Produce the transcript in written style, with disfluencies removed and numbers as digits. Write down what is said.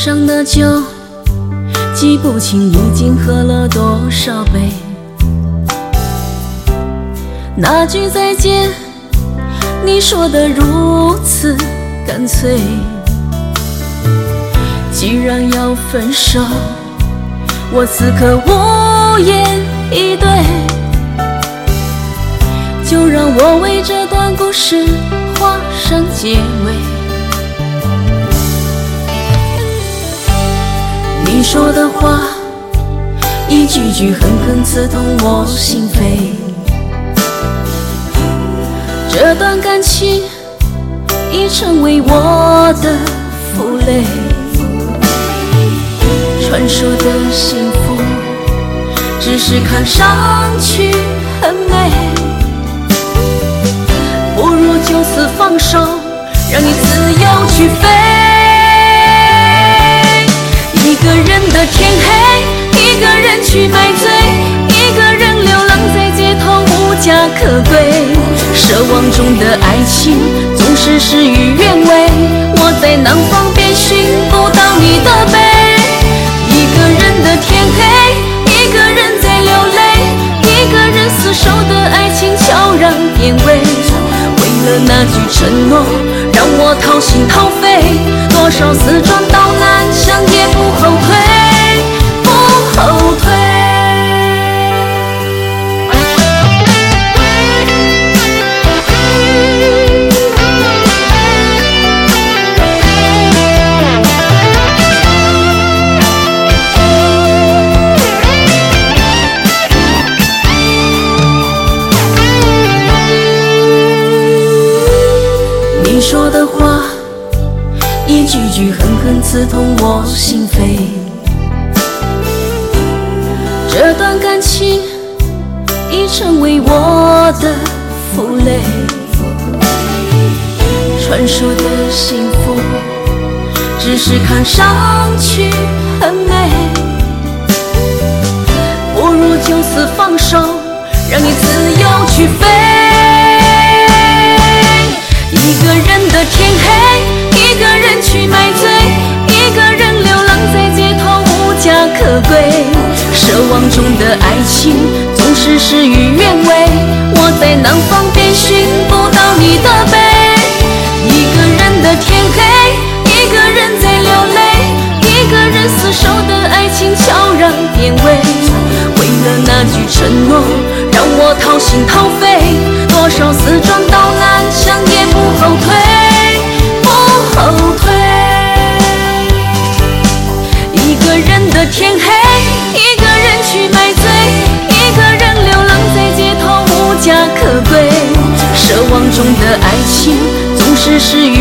上的酒，记不清已经喝了多少杯。那句再见，你说得如此干脆。既然要分手，我此刻无言以对。就让我为这段故事画上结尾。你说的话一句句狠狠刺痛我心扉，这段感情已成为我的负累。传说的幸福只是看上去很美，不如就此放手，让你自由去飞。一个人的天黑，一个人去买醉，一个人流浪在街头无家可归。奢望中的爱情总是事与愿违，我在南方便寻不到你的背。一个人的天黑，一个人在流泪，一个人厮守的爱情悄然变味。为了那句承诺，让我掏心掏肺，多少死撞到南墙也不后退，不后退。你说的话一句句狠狠刺痛我心扉，这段感情已成为我的负累。传说的幸福只是看上去很美，不如就此放手，让你自由去飞。一个人的天黑，一个人去买醉，一个人流浪在街头无家可归。奢望中的爱情总是事与愿违，我在南方便寻不到你的背。一个人的天黑，一个人在流泪，一个人厮守的爱情悄然变味。为了那句承诺，让我掏心掏肺，多少死撞到南墙也不后退，不后退。一个人的天黑，一个人去买醉，一个人流浪在街头无家可归。奢望中的爱情总是事与